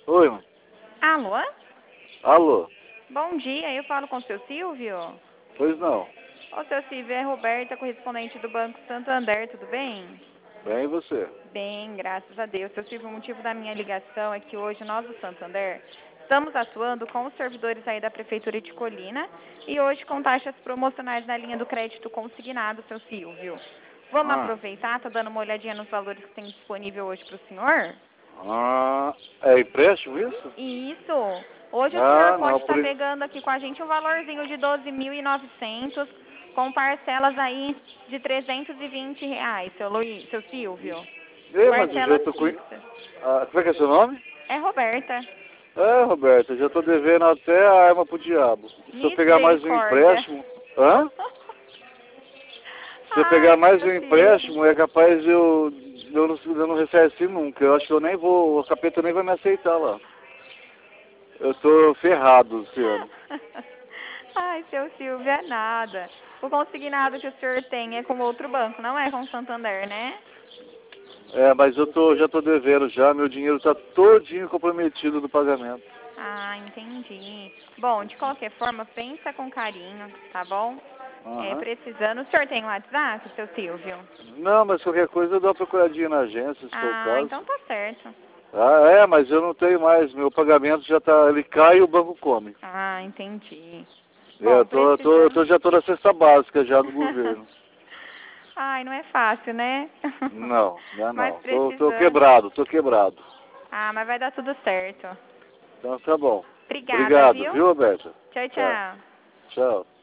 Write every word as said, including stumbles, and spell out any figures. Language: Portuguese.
Oi, mãe. Alô? Alô? Bom dia, eu falo com o seu Silvio? Pois não. Ô, seu Silvio, é Roberta, correspondente do Banco Santander, tudo bem? Bem, e você? Bem, graças a Deus. Seu Silvio, o motivo da minha ligação é que hoje nós do Santander estamos atuando com os servidores aí da Prefeitura de Colina e hoje com taxas promocionais na linha do crédito consignado, seu Silvio. Vamos Ah, aproveitar, tá dando uma olhadinha nos valores que tem disponível hoje para o senhor? ah, é empréstimo isso? Isso. Hoje o senhor Ah, pode não, estar por isso. pegando aqui com a gente um valorzinho de doze mil e novecentos com parcelas aí de trezentos e vinte reais, seu, Luiz, seu Silvio. Ei, mas eu já Parcelas tô com... fixas. Ah, como é que é seu nome? É Roberta. É, Roberto, eu já tô devendo até a arma pro diabo. Se eu pegar mais um Misericórdia. empréstimo... Hã? Se eu pegar Ai, mais um seu Silvio. empréstimo, é capaz eu... Eu não, eu não ressarci nunca. Eu acho que eu nem vou... O capeta nem vai me aceitar lá. Eu tô ferrado esse ano. Ai, seu Silvio, é nada. O consignado que o senhor tem é com outro banco, não é com o Santander, né? É, mas eu tô, já tô devendo já, meu dinheiro tá todinho comprometido no pagamento. Ah, entendi. Bom, de qualquer forma, pensa com carinho, tá bom? É, Aham. precisando. O senhor tem WhatsApp, seu Silvio? Não, mas qualquer coisa eu dou uma procuradinha na agência, se for o Ah, caso. então tá certo. Ah, é, mas eu não tenho mais, meu pagamento já tá, ele cai e o banco come. Ah, entendi. É, eu Bom, tô, eu tô, eu precisando. tô, já tô na cesta básica já do governo. Ai, não é fácil, né? Não, não é Mas não. Tô, tô precisando. quebrado, tô quebrado. Ah, mas vai dar tudo certo. Então tá bom. Obrigada, Obrigado, viu? viu, Roberta? Tchau, Tá, tchau. tchau.